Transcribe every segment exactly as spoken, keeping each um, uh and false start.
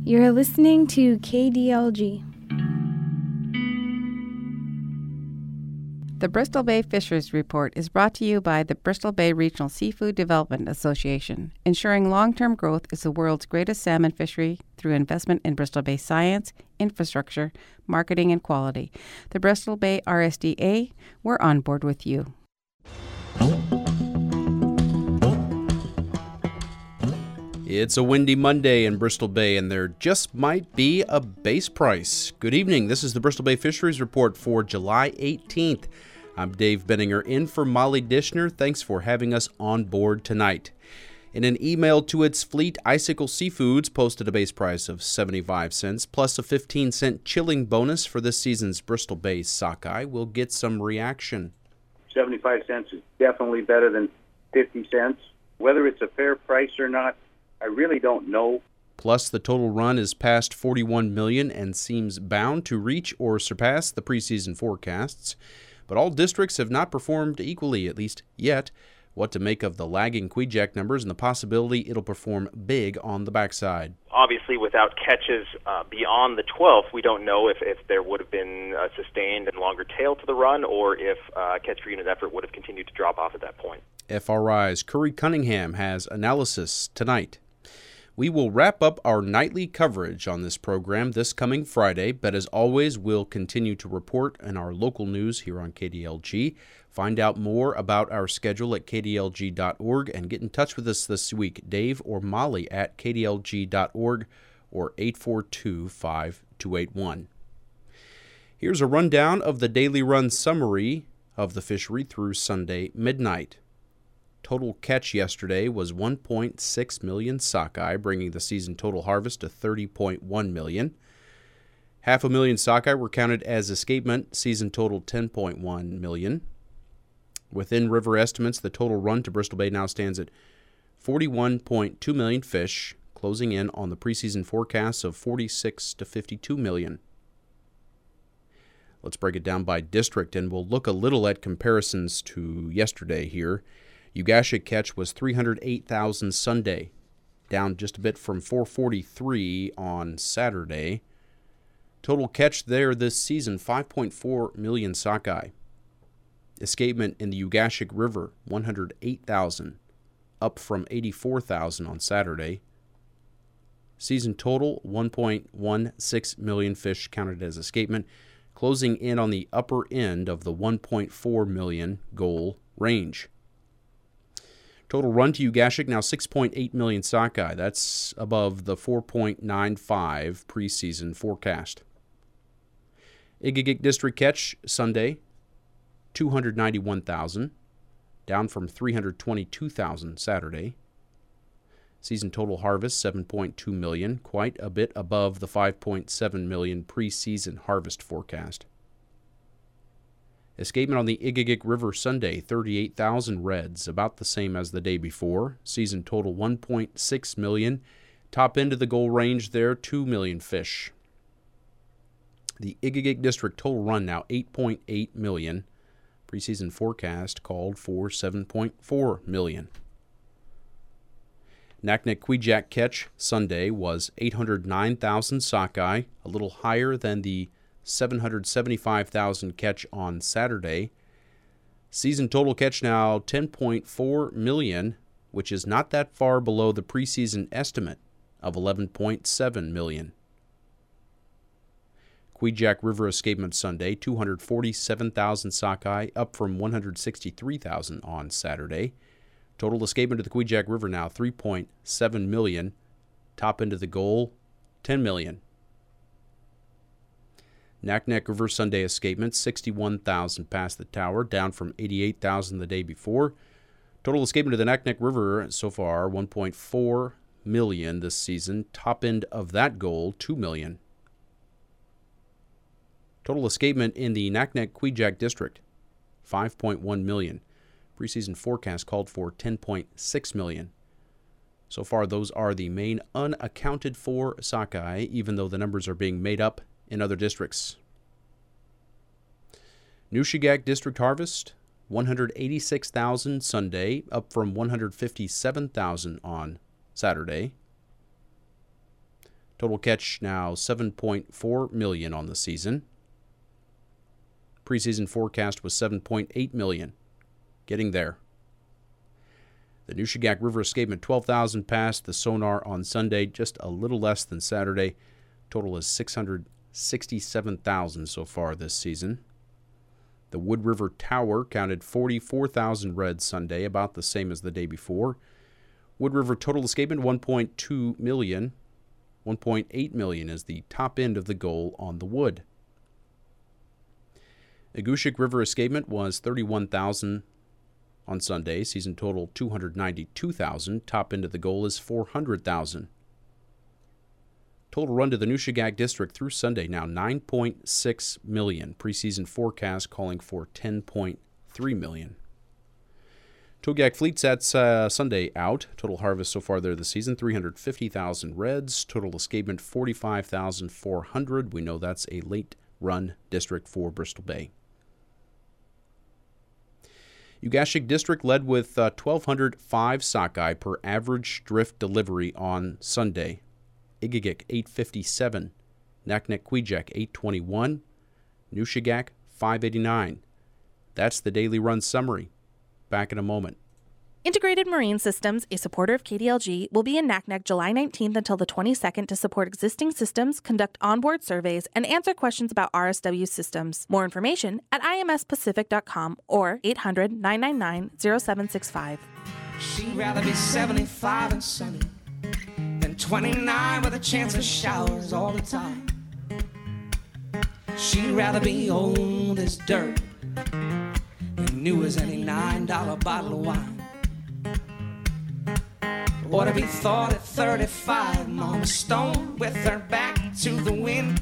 You're listening to K D L G. The Bristol Bay Fisheries Report is brought to you by the Bristol Bay Regional Seafood Development Association. Ensuring long-term growth is the world's greatest salmon fishery through investment in Bristol Bay science, infrastructure, marketing, and quality. The Bristol Bay R S D A, we're on board with you. It's a windy Monday in Bristol Bay, and there just might be a base price. Good evening. This is the Bristol Bay Fisheries Report for July eighteenth. I'm Dave Benninger in for Molly Dishner. Thanks for having us on board tonight. In an email to its fleet, Icicle Seafoods posted a base price of seventy-five cents plus a fifteen cent chilling bonus for this season's Bristol Bay sockeye. We'll get some reaction. seventy-five cents is definitely better than fifty cents. Whether it's a fair price or not, I really don't know. Plus, the total run is past forty-one million dollars and seems bound to reach or surpass the preseason forecasts. But all districts have not performed equally, at least yet. What to make of the lagging Kvichak numbers and the possibility it'll perform big on the backside. Obviously, without catches uh, beyond the twelfth, we don't know if, if there would have been a sustained and longer tail to the run or if uh, catch per unit effort would have continued to drop off at that point. F R I's Curry Cunningham has analysis tonight. We will wrap up our nightly coverage on this program this coming Friday, but as always, we'll continue to report in our local news here on K D L G. Find out more about our schedule at k d l g dot org and get in touch with us this week, Dave or Molly at k d l g dot org or eight four two, five two eight one. Here's a rundown of the daily run summary of the fishery through Sunday midnight. Total catch yesterday was one point six million sockeye, bringing the season total harvest to thirty point one million. Half a million sockeye were counted as escapement, season total ten point one million. Within river estimates, the total run to Bristol Bay now stands at forty-one point two million fish, closing in on the preseason forecasts of forty-six to fifty-two million. Let's break it down by district, and we'll look a little at comparisons to yesterday here. Ugashik catch was three hundred eight thousand Sunday, down just a bit from four forty-three on Saturday. Total catch there this season, five point four million sockeye. Escapement in the Ugashik River, one hundred eight thousand, up from eighty-four thousand on Saturday. Season total, one point one six million fish counted as escapement, closing in on the upper end of the one point four million goal range. Total run to Ugashik now six point eight million sockeye. That's above the four point nine five preseason forecast. Igigik District catch Sunday, two hundred ninety-one thousand, down from three hundred twenty-two thousand Saturday. Season total harvest seven point two million, quite a bit above the five point seven million preseason harvest forecast. Escapement on the Igigik River Sunday, thirty-eight thousand reds, about the same as the day before. Season total one point six million. Top end of the goal range there, two million fish. The Igigik District total run now eight point eight million. Preseason forecast called for seven point four million. Naknek Kvichak catch Sunday was eight hundred nine thousand sockeye, a little higher than the seven hundred seventy-five thousand catch on Saturday. Season total catch now ten point four million, which is not that far below the preseason estimate of eleven point seven million. Kvichak River escapement Sunday, two hundred forty-seven thousand sockeye, up from one hundred sixty-three thousand on Saturday. Total escapement to the Kvichak River now three point seven million. Top end of the goal, ten million. Naknek River Sunday escapement, sixty-one thousand past the tower, down from eighty-eight thousand the day before. Total escapement to the Naknek River so far, one point four million this season. Top end of that goal, two million. Total escapement in the Naknek Kvichak District, five point one million. Preseason forecast called for ten point six million. So far, those are the main unaccounted for sockeye, even though the numbers are being made up in other districts. Nushagak District harvest, one hundred eighty-six thousand Sunday, up from one hundred fifty-seven thousand on Saturday. Total catch now seven point four million on the season. Preseason forecast was seven point eight million. Getting there. The Nushagak River escapement, twelve thousand passed the sonar on Sunday, just a little less than Saturday. Total is six hundred sixty-seven thousand so far this season. The Wood River Tower counted forty-four thousand reds Sunday, about the same as the day before. Wood River total escapement, one point two million. one point eight million is the top end of the goal on the Wood. Egushik River escapement was thirty-one thousand on Sunday. Season total two hundred ninety-two thousand. Top end of the goal is four hundred thousand. Total run to the Nushagak District through Sunday now nine point six million. Preseason forecast calling for ten point three million. Togak Fleets at uh, Sunday out. Total harvest so far there this season, three hundred fifty thousand reds. Total escapement, forty-five thousand four hundred. We know that's a late run district for Bristol Bay. Ugashik District led with uh, twelve oh five sockeye per average drift delivery on Sunday. Igigik, eight fifty-seven. Naknek Kwijak, eight twenty-one. Nushagak, five eighty-nine. That's the daily run summary. Back in a moment. Integrated Marine Systems, a supporter of K D L G, will be in Naknek July nineteenth until the twenty-second to support existing systems, conduct onboard surveys, and answer questions about R S W systems. More information at I M S pacific dot com or eight hundred, nine nine nine, oh seven six five. She'd rather be seventy-five and sunny than twenty-nine with a chance of showers all the time. She'd rather be old as dirt and new as any nine dollar bottle of wine. Or to be thought at thirty-five, Mama Stone with her back to the wind.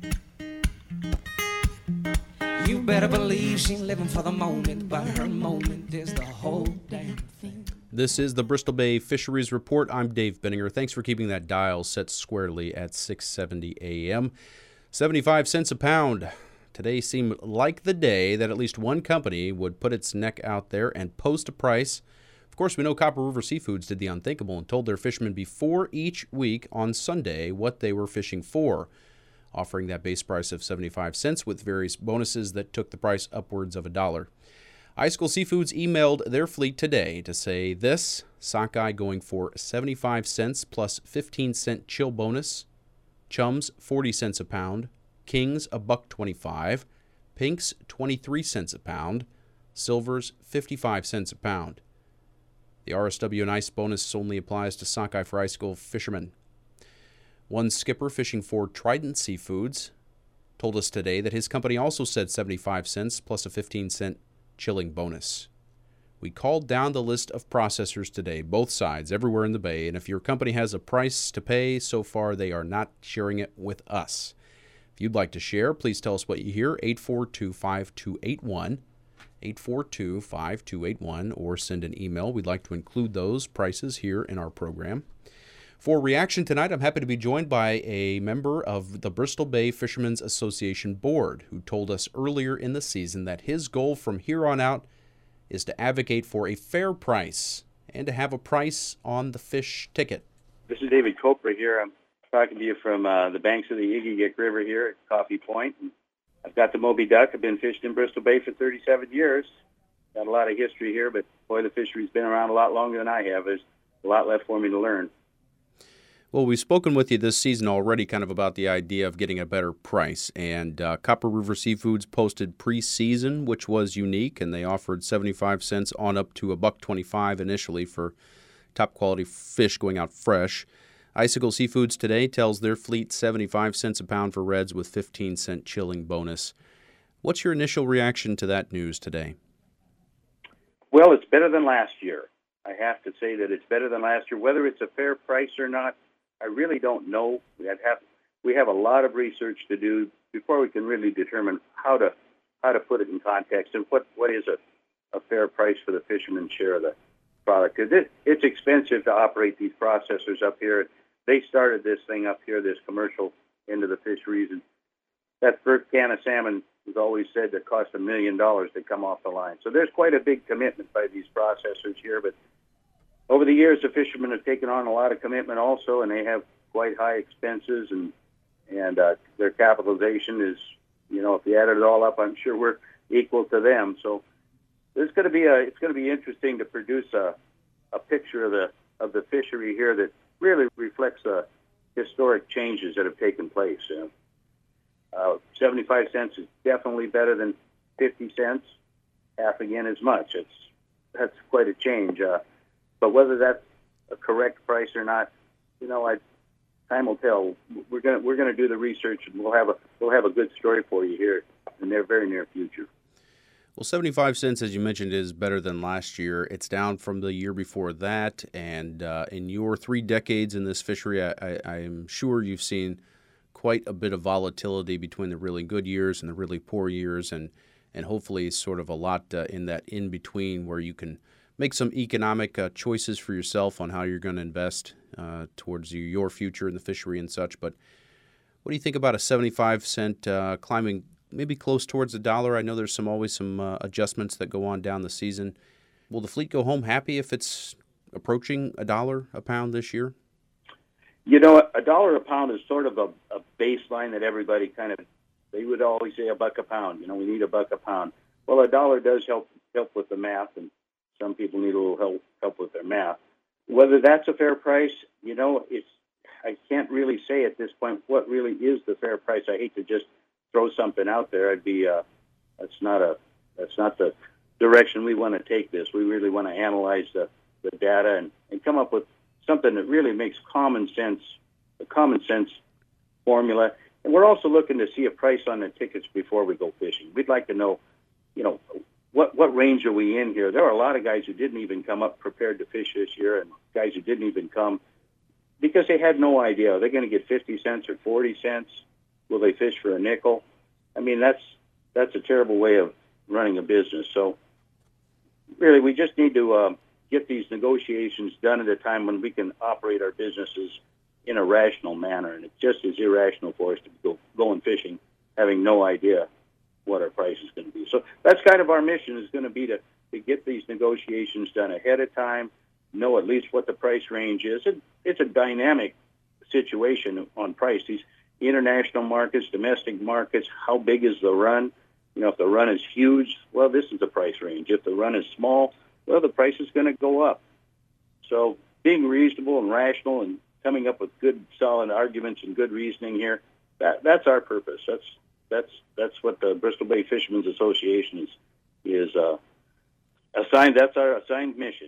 You better believe she's living for the moment, but her moment is the whole damn thing. This is the Bristol Bay Fisheries Report. I'm Dave Benninger. Thanks for keeping that dial set squarely at six seventy A M. seventy-five cents a pound. Today seemed like the day that at least one company would put its neck out there and post a price. Of course, we know Copper River Seafoods did the unthinkable and told their fishermen before each week on Sunday what they were fishing for, offering that base price of seventy-five cents with various bonuses that took the price upwards of a dollar. Icicle Seafoods emailed their fleet today to say this: sockeye going for seventy-five cents plus fifteen cent chill bonus, chums forty cents a pound, kings a buck twenty-five, pinks twenty-three cents a pound, silvers fifty-five cents a pound. The R S W and ice bonus only applies to sockeye for icicle fishermen. One skipper fishing for Trident Seafoods told us today that his company also said seventy-five cents plus a fifteen cent chilling bonus. We called down the list of processors today, both sides, everywhere in the Bay, and if your company has a price to pay, so far they are not sharing it with us. If you'd like to share, please tell us what you hear, eight four two, five two eight one. eight four two, five two eight one, or send an email. We'd like to include those prices here in our program. For reaction tonight, I'm happy to be joined by a member of the Bristol Bay Fishermen's Association Board who told us earlier in the season that his goal from here on out is to advocate for a fair price and to have a price on the fish ticket. This is David Copra here. I'm talking to you from uh, the banks of the Igigik River here at Coffee Point. And I've got the Moby Duck. I've been fishing in Bristol Bay for thirty-seven years. Got a lot of history here, but boy, the fishery's been around a lot longer than I have. There's a lot left for me to learn. Well, we've spoken with you this season already kind of about the idea of getting a better price, and uh, Copper River Seafoods posted preseason, which was unique, and they offered seventy-five cents on up to a buck twenty-five initially for top-quality fish going out fresh. Icicle Seafoods today tells their fleet seventy-five cents a pound for reds with fifteen cent chilling bonus. What's your initial reaction to that news today? Well, it's better than last year. I have to say that it's better than last year. Whether it's a fair price or not, I really don't know. We have we have a lot of research to do before we can really determine how to how to put it in context and what, what is a, a fair price for the fisherman's share of the product. Because it, it's expensive to operate these processors up here. They started this thing up here, this commercial into the fisheries, and that first can of salmon was always said that cost a million dollars to come off the line. So there's quite a big commitment by these processors here, but over the years, the fishermen have taken on a lot of commitment also, and they have quite high expenses, and and uh, their capitalization is, you know, if you added it all up, I'm sure we're equal to them. So there's going to be a it's going to be interesting to produce a a picture of the of the fishery here that really reflects the historic changes that have taken place. Uh, uh, seventy-five cents is definitely better than fifty cents, half again as much. It's that's quite a change. Uh, but whether that's a correct price or not, you know, I, time will tell. We're gonna we're gonna do the research, and we'll have a we'll have a good story for you here in the very near future. Well, seventy-five cents, as you mentioned, is better than last year. It's down from the year before that. And uh, in your three decades in this fishery, I, I, I am sure you've seen quite a bit of volatility between the really good years and the really poor years, and, and hopefully sort of a lot uh, in that in-between where you can make some economic uh, choices for yourself on how you're going to invest uh, towards you, your future in the fishery and such. But what do you think about a seventy-five cent uh, climbing maybe close towards a dollar? I know there's some always some uh, adjustments that go on down the season. Will the fleet go home happy if it's approaching a dollar a pound this year? You know, a dollar a pound is sort of a, a baseline that everybody kind of, they would always say a buck a pound. You know, we need a buck a pound. Well, a dollar does help help with the math, and some people need a little help help with their math. Whether that's a fair price, you know, it's I can't really say at this point what really is the fair price. I hate to just throw something out there. I'd be uh, that's not a that's not the direction we want to take this. We really want to analyze the, the data and, and come up with something that really makes common sense, a common sense formula. And we're also looking to see a price on the tickets before we go fishing. We'd like to know, you know, what what range are we in here? There are a lot of guys who didn't even come up prepared to fish this year, and guys who didn't even come because they had no idea. Are they going to get fifty cents or forty cents? Will they fish for a nickel? I mean, that's that's a terrible way of running a business. So really, we just need to uh, get these negotiations done at a time when we can operate our businesses in a rational manner. And it just is irrational for us to go going fishing having no idea what our price is going to be. So that's kind of our mission, is going to be to, to get these negotiations done ahead of time, know at least what the price range is. It, it's a dynamic situation on price. These international markets, domestic markets, how big is the run? You know, if the run is huge, well, this is the price range. If the run is small, well, the price is going to go up. So being reasonable and rational and coming up with good, solid arguments and good reasoning here, that that's our purpose. That's that's that's what the Bristol Bay Fishermen's Association is is uh, assigned. That's our assigned mission.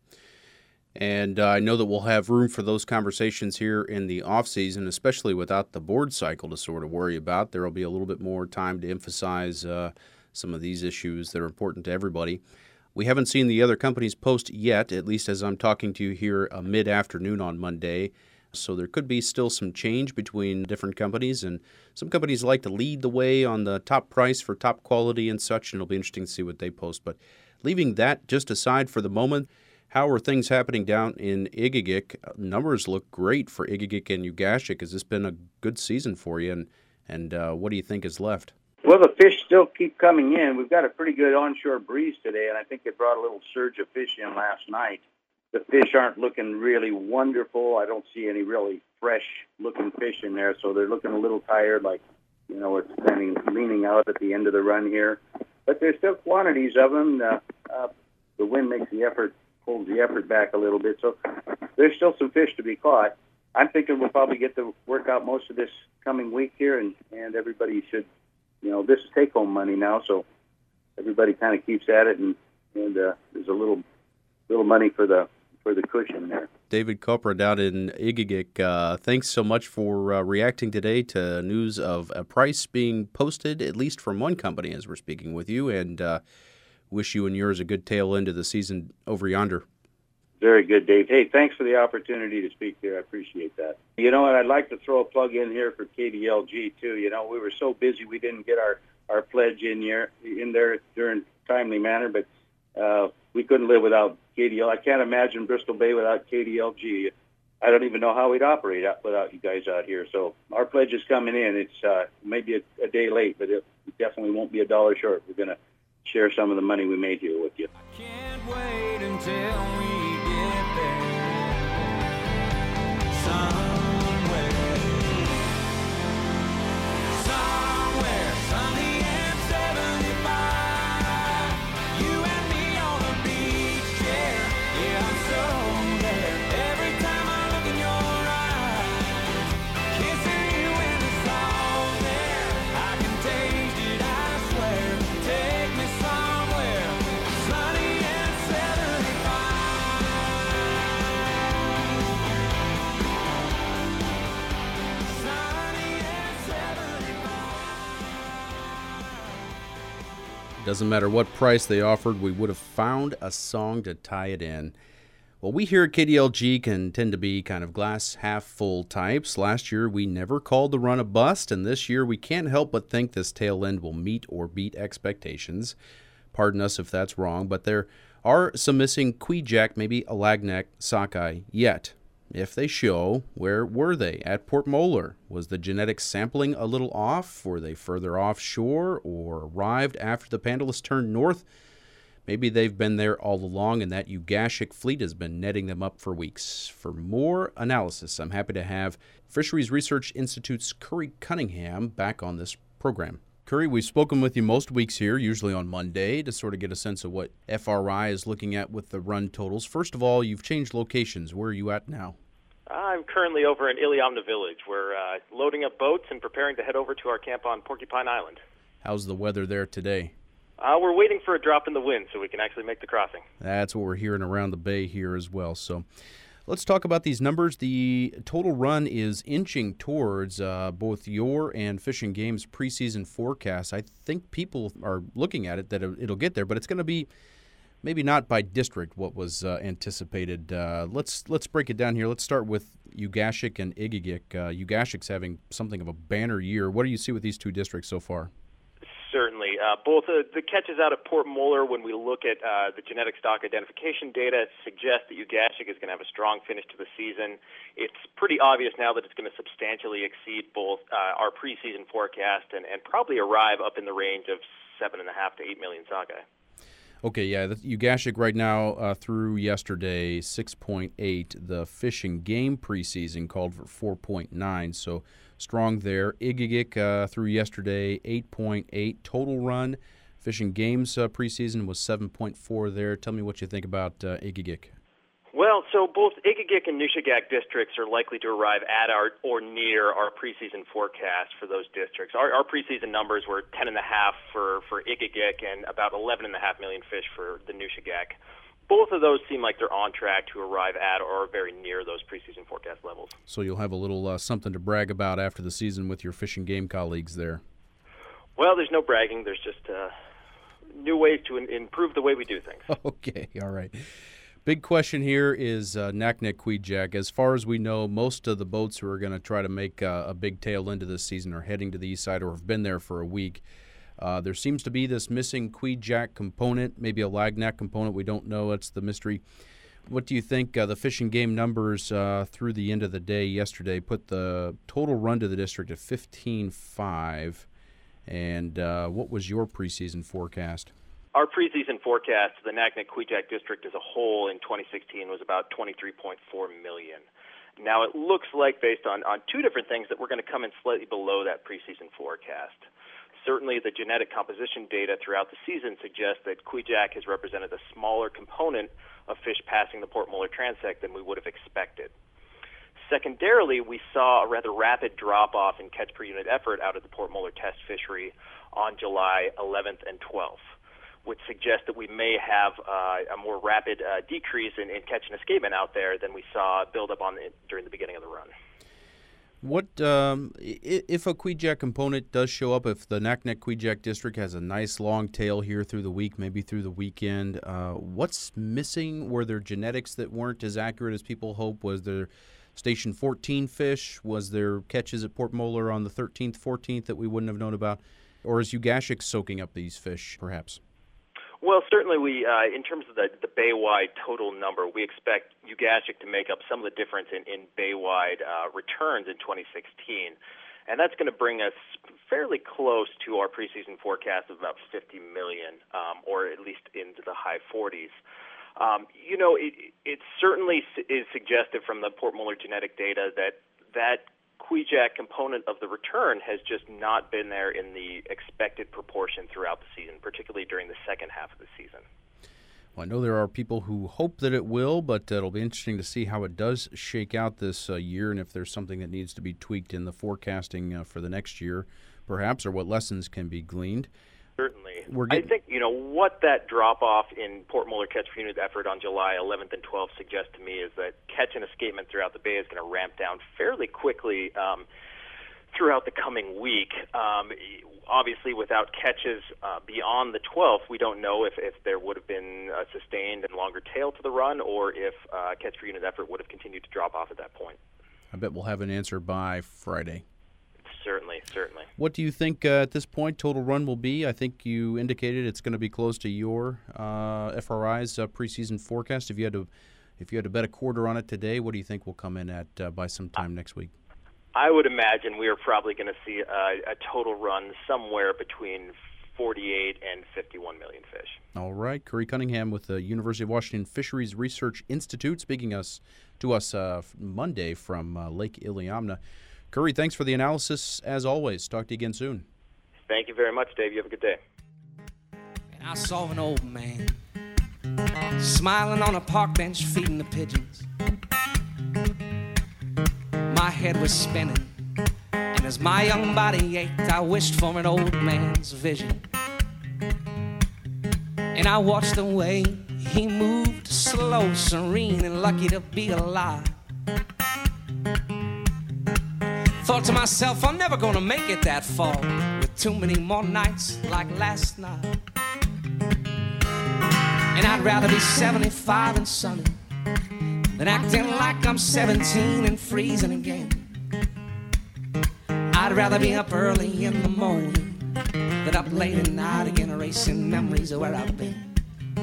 And uh, I know that we'll have room for those conversations here in the off season, especially without the board cycle to sort of worry about. There will be a little bit more time to emphasize uh, some of these issues that are important to everybody. We haven't seen the other companies post yet, at least as I'm talking to you here uh, mid-afternoon on Monday. So there could be still some change between different companies, and some companies like to lead the way on the top price for top quality and such, and it'll be interesting to see what they post. But leaving that just aside for the moment, how are things happening down in Igigik? Numbers look great for Igigik and Ugashik. Has this been a good season for you, and, and uh, what do you think is left? Well, the fish still keep coming in. We've got a pretty good onshore breeze today, and I think it brought a little surge of fish in last night. The fish aren't looking really wonderful. I don't see any really fresh-looking fish in there, so they're looking a little tired, like, you know, it's kind of leaning out at the end of the run here. But there's still quantities of them. Uh, uh, the wind makes the effort, pulls the effort back a little bit, so there's still some fish to be caught. I'm thinking we'll probably get to work out most of this coming week here, and, and everybody should, you know, this is take-home money now, so everybody kind of keeps at it, and, and uh, there's a little little money for the for the cushion there. David Kopra down in Igigik, uh, thanks so much for uh, reacting today to news of a price being posted, at least from one company as we're speaking with you, and uh, wish you and yours a good tail end of the season over yonder. Very good, Dave. Hey, thanks for the opportunity to speak here. I appreciate that. You know what? I'd like to throw a plug in here for K D L G, too. You know, we were so busy we didn't get our, our pledge in, here, in there during timely manner, but uh, we couldn't live without K D L. I can't imagine Bristol Bay without K D L G. I don't even know how we'd operate out without you guys out here. So our pledge is coming in. It's uh, maybe a, a day late, but it definitely won't be a dollar short. We're going to share some of the money we made here with you. I can't wait until we get there. Somewhere Doesn't matter what price they offered, we would have found a song to tie it in. Well, we here at K D L G can tend to be kind of glass half full types. Last year, we never called the run a bust, and this year we can't help but think this tail end will meet or beat expectations. Pardon us if that's wrong, but there are some missing Kvichak, maybe Alagnak, Sockeye yet. If they show, where were they? At Port Moller? Was the genetic sampling a little off? Were they further offshore or arrived after the Pandalis turned north? Maybe they've been there all along and that Ugashik fleet has been netting them up for weeks. For more analysis, I'm happy to have Fisheries Research Institute's Curry Cunningham back on this program. Curry, we've spoken with you most weeks here, usually on Monday, to sort of get a sense of what F R I is looking at with the run totals. First of all, you've changed locations. Where are you at now? I'm currently over in Iliamna Village. We're uh, loading up boats and preparing to head over to our camp on Porcupine Island. How's the weather there today? Uh, we're waiting for a drop in the wind so we can actually make the crossing. That's what we're hearing around the bay here as well. So let's talk about these numbers. The total run is inching towards uh, both your and Fish and Game's preseason forecast. I think people are looking at it that it'll get there, but it's going to be maybe not by district what was uh, anticipated. Uh, let's let's break it down here. Let's start with Ugashik and Igigik. Uh, Ugashik's having something of a banner year. What do you see with these two districts so far? Certainly. Uh, both uh, the catches out at Port Moller, when we look at uh, the genetic stock identification data, suggest that Ugashik is going to have a strong finish to the season. It's pretty obvious now that it's going to substantially exceed both uh, our preseason forecast and, and probably arrive up in the range of seven and a half to eight million sockeye. Okay, yeah, the Ugashik right now uh, through yesterday, six point eight. The Fish and Game preseason called for four point nine, so strong there. Igigik uh, through yesterday, eight point eight total run. Fish and Game's uh, preseason was seven point four there. Tell me what you think about uh, Igigik. Well, so both Igigik and Nushagak districts are likely to arrive at our or near our preseason forecast for those districts. Our, our preseason numbers were ten and a half for for Igigik and about eleven and a half million fish for the Nushagak. Both of those seem like they're on track to arrive at or very near those preseason forecast levels. So you'll have a little uh, something to brag about after the season with your Fish and Game colleagues there. Well, there's no bragging. There's just uh, new ways to in- improve the way we do things. Okay, all right. Big question here is uh, Naknek Kvichak. As far as we know, most of the boats who are going to try to make uh, a big tail into this season are heading to the east side or have been there for a week. Uh, there seems to be this missing Kvichak component, maybe a Lagnak component. We don't know. It's the mystery. What do you think? Uh, the Fish and Game numbers uh, through the end of the day yesterday put the total run to the district at fifteen five. And uh, what was your preseason forecast? Our preseason forecast for the Naknek Kvichak district as a whole in twenty sixteen was about twenty-three point four million. Now, it looks like, based on, on two different things, that we're going to come in slightly below that preseason forecast. Certainly, the genetic composition data throughout the season suggests that Kvichak has represented a smaller component of fish passing the Port Moller transect than we would have expected. Secondarily, we saw a rather rapid drop-off in catch per unit effort out of the Port Moller test fishery on July eleventh and twelfth, which suggests that we may have uh, a more rapid uh, decrease in, in catch and escapement out there than we saw build up on the, during the beginning of the run. What um, if a Kvichak component does show up? If the Naknek Kvichak district has a nice long tail here through the week, maybe through the weekend, uh, what's missing? Were there genetics that weren't as accurate as people hope? Was there Station fourteen fish? Was there catches at Port Moller on the thirteenth, fourteenth that we wouldn't have known about? Or is Ugashik soaking up these fish, perhaps? Well, certainly we, uh, in terms of the, the bay-wide total number, we expect Ugashik to make up some of the difference in, in bay-wide uh, returns in twenty sixteen. And that's going to bring us fairly close to our preseason forecast of about fifty million, um, or at least into the high forties. Um, you know, it, it certainly is suggestive from the Port Moller genetic data that that Kvichak component of the return has just not been there in the expected proportion throughout the season, particularly during the second half of the season. Well, I know there are people who hope that it will, but uh, it'll be interesting to see how it does shake out this uh, year and if there's something that needs to be tweaked in the forecasting uh, for the next year, perhaps, or what lessons can be gleaned. Certainly. We're getting... I think, you know, what that drop-off in Port Moller catch per unit effort on July eleventh and twelfth suggests to me is that catch and escapement throughout the bay is going to ramp down fairly quickly um, throughout the coming week. Um, obviously, without catches uh, beyond the twelfth, we don't know if, if there would have been a sustained and longer tail to the run, or if uh, catch per unit effort would have continued to drop off at that point. I bet we'll have an answer by Friday. Certainly, certainly. What do you think uh, at this point total run will be? I think you indicated it's going to be close to your uh, F R I's uh, preseason forecast. If you had to, if you had to bet a quarter on it today, what do you think will come in at uh, by sometime next week? I would imagine we are probably going to see a, a total run somewhere between forty-eight and fifty-one million fish. All right, Curry Cunningham with the University of Washington Fisheries Research Institute speaking us to us uh, Monday from uh, Lake Iliamna. Curry, thanks for the analysis, as always. Talk to you again soon. Thank you very much, Dave. You have a good day. And I saw an old man smiling on a park bench feeding the pigeons. My head was spinning, and as my young body ached, I wished for an old man's vision. And I watched the way he moved, slow, serene, and lucky to be alive. Thought to myself, I'm never gonna make it that far with too many more nights like last night. And I'd rather be seventy-five and sunny than acting like I'm seventeen and freezing again. I'd rather be up early in the morning than up late at night again, erasing memories of where I've been.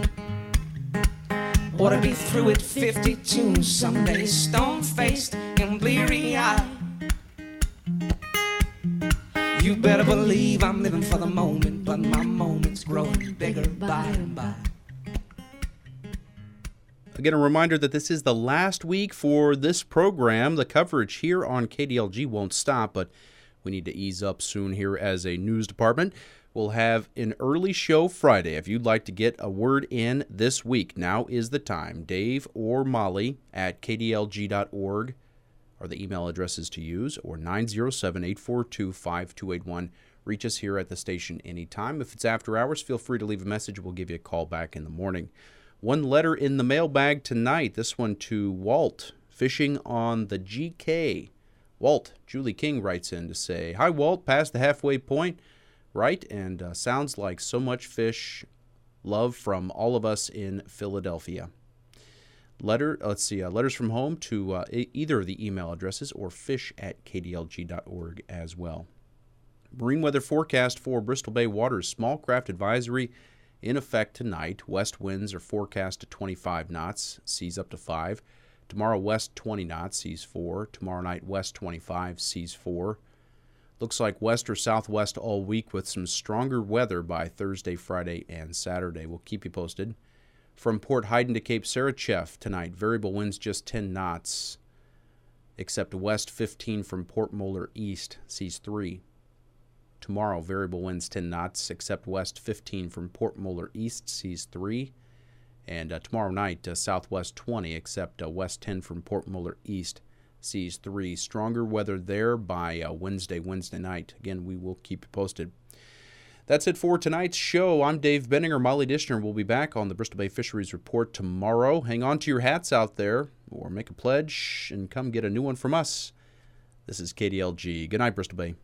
Or to be through at fifty-two someday, stone-faced and bleary-eyed. You better believe I'm living for the moment, but my moment's growing bigger by and by. Again, a reminder that this is the last week for this program. The coverage here on K D L G won't stop, but we need to ease up soon here as a news department. We'll have an early show Friday. If you'd like to get a word in this week, now is the time. Dave or Molly at k d l g dot org are the email addresses to use, or nine zero seven, eight four two, five two eight one. Reach us here at the station anytime. If it's after hours, feel free to leave a message. We'll give you a call back in the morning. One letter in the mailbag tonight, this one to Walt, fishing on the G K. Walt, Julie King writes in to say, "Hi, Walt, past the halfway point, right? And uh, sounds like so much fish. Love from all of us in Philadelphia." Letter, let's see, uh, letters from home to uh, e- either of the email addresses or fish at k d l g dot org as well. Marine weather forecast for Bristol Bay waters. Small craft advisory in effect tonight. West winds are forecast to twenty-five knots, seas up to five. Tomorrow, west twenty knots, seas four. Tomorrow night, west twenty-five, seas four. Looks like west or southwest all week with some stronger weather by Thursday, Friday, and Saturday. We'll keep you posted. From Port Heiden to Cape Sarachev tonight, variable winds just ten knots, except west fifteen from Port Moller east, seas three. Tomorrow, variable winds ten knots, except west fifteen from Port Moller east, seas three. And uh, tomorrow night, uh, southwest twenty, except uh, west ten from Port Moller east, seas three. Stronger weather there by uh, Wednesday, Wednesday night. Again, we will keep you posted. That's it for tonight's show. I'm Dave Benninger. Molly Dishner will be back on the Bristol Bay Fisheries Report tomorrow. Hang on to your hats out there, or make a pledge and come get a new one from us. This is K D L G. Good night, Bristol Bay.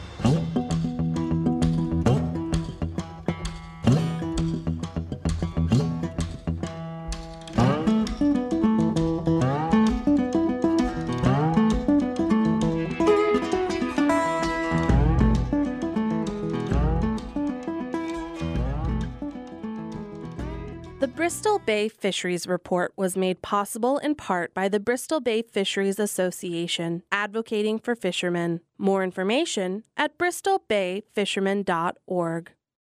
The Bristol Bay Fisheries Report was made possible in part by the Bristol Bay Fisheries Association, advocating for fishermen. More information at bristol bay fishermen dot org.